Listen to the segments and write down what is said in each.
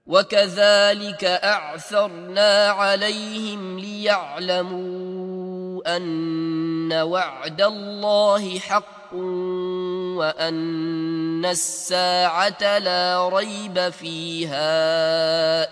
وكذلك أعثرنا عليهم ليعلموا أن وعد الله حق وأن الساعة لا ريب فيها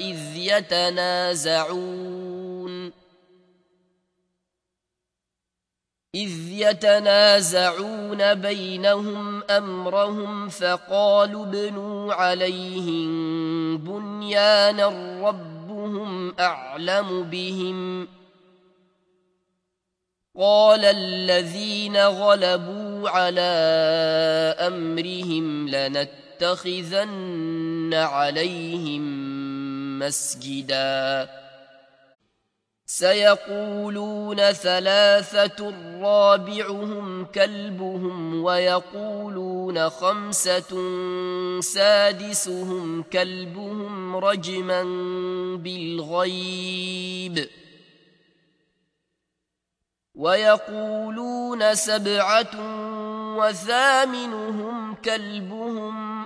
إذ يتنازعون بينهم أمرهم فقالوا ابنوا عليهم بنيانا ربهم أعلم بهم قال الذين غلبوا على أمرهم لنتخذن عليهم مسجدا سيقولون ثلاثة رابعهم كلبهم ويقولون خمسة سادسهم كلبهم رجما بالغيب ويقولون سبعة وثامنهم كلبهم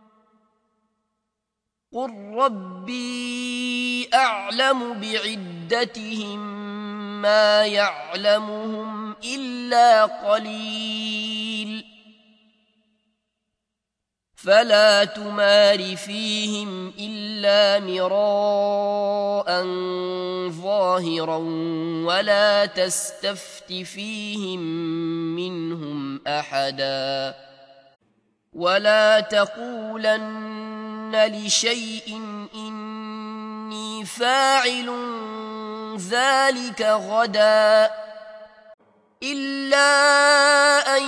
قل ربي أعلم بعدتهم ما يعلمهم إلا قليل فلا تمار فيهم إلا مراء ظاهرا ولا تستفت فيهم منهم أحدا ولا تقولن لشيء إني فاعل ذلك غدا إلا أن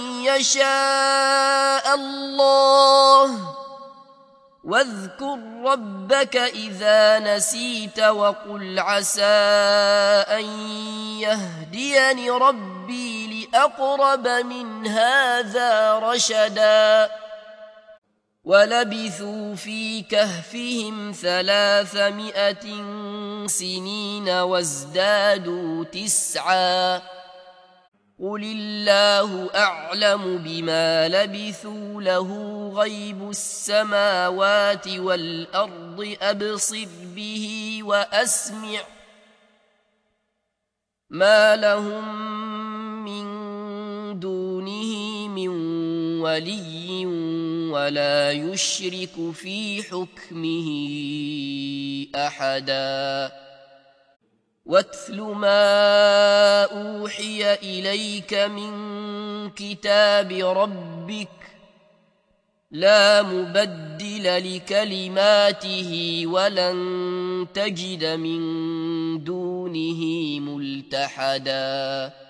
يشاء الله واذكر ربك إذا نسيت وقل عسى أن يهديني ربي لأقرب من هذا رشدا ولبثوا في كهفهم 300 سنين وازدادوا 9 قل الله أعلم بما لبثوا له غيب السماوات والأرض أبصر به وأسمع ما لهم من دونه من ولي ولا يشرك في حكمه أحدا واتل ما أوحي إليك من كتاب ربك لا مبدل لكلماته ولن تجد من دونه ملتحدا